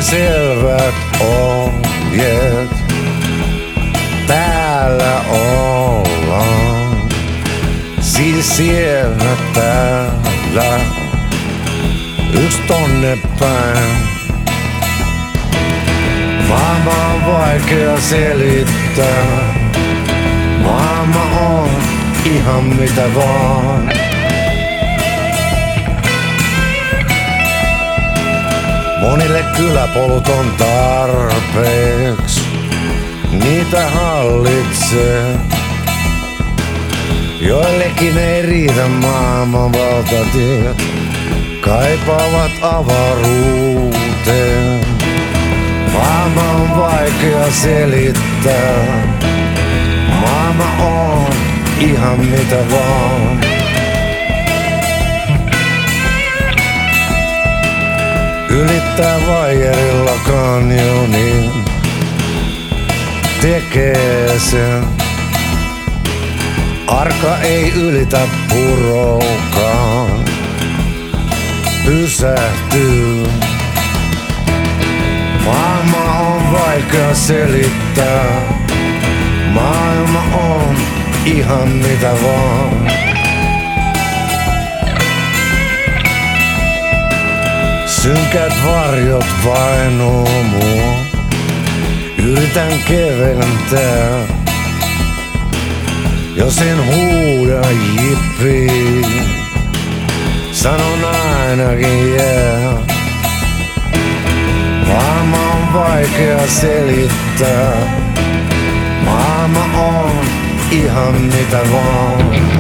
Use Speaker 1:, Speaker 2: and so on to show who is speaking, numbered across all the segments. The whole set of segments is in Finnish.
Speaker 1: selvät ohjeet. Täällä ollaan, siis siellä täällä, yks tonne päin. Maailma on vaikea selittää, maailma on ihan mitä vaan. Monille kyläpolut on tarpeeks, niitä hallitsee. Joillekin ei riitä maailman valtatiet, kaipaavat avaruuteen. Maailma on vaikea selittää, maailma on ihan mitä vaan. Ylittää vaijerilla kanjonin, tekee sen. Arka ei ylitä purokaan, pysähtyy. Maailma on vaikea selittää, maailma on ihan mitä vaan. Synkät varjot vainoo mua, yritän keventää. Jos en huuda jippi, sanon ainakin jää. Maailma on vaikea selittää, maailma on ihan mitä vaan.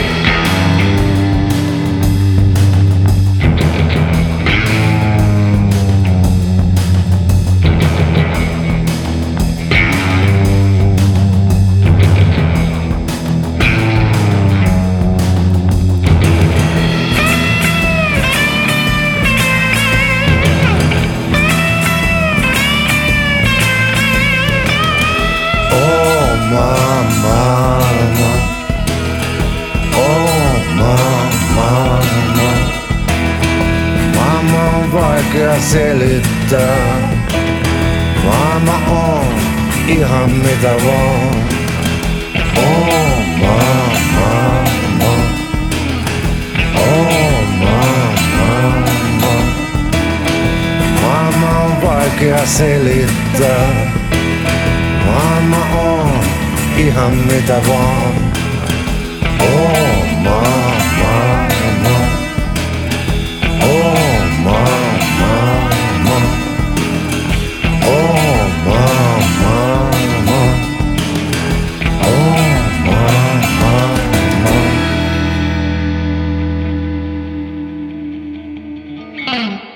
Speaker 1: Vaikea selittää, maailma on ihan mitä vaan. Oh maailma, oh maailma. Maailma on vaikea selittää, maailma on ihan mitä vaan. Oh maailma, oh maailma.
Speaker 2: Mm.